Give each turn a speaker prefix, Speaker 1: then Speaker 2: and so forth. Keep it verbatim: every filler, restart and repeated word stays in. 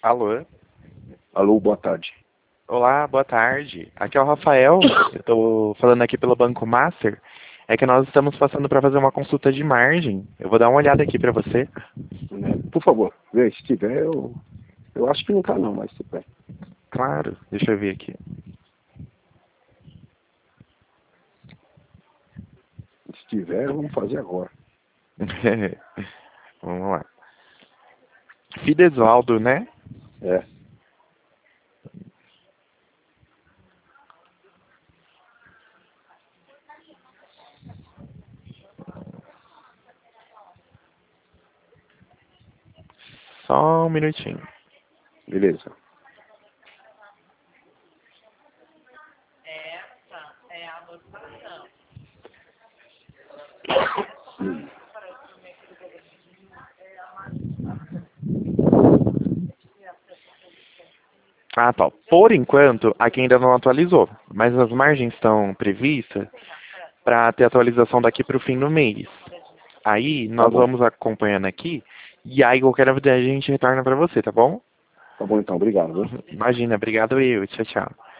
Speaker 1: Alô?
Speaker 2: Alô, boa tarde.
Speaker 1: Olá, boa tarde. Aqui é o Rafael. Eu estou falando aqui pelo Banco Master. É que nós estamos passando para fazer uma consulta de margem. Eu vou dar uma olhada aqui para você.
Speaker 2: É, por favor, vê, se tiver, eu, eu acho que não tá não, mas se tiver.
Speaker 1: Claro, deixa eu ver aqui.
Speaker 2: Se tiver, vamos fazer agora.
Speaker 1: Vamos lá. Fidesualdo, né?
Speaker 2: É.
Speaker 1: Só um minutinho.
Speaker 2: Beleza.
Speaker 3: Essa é a lotação.
Speaker 2: Hum.
Speaker 1: Ah, tá. Por enquanto, aqui ainda não atualizou, mas as margens estão previstas para ter atualização daqui para o fim do mês. Aí,
Speaker 2: Tá
Speaker 1: nós
Speaker 2: bom.
Speaker 1: vamos acompanhando aqui, e aí qualquer novidade a gente retorna para você, tá bom?
Speaker 2: Tá bom então, obrigado, viu?
Speaker 1: Imagina, obrigado eu. Tchau, tchau.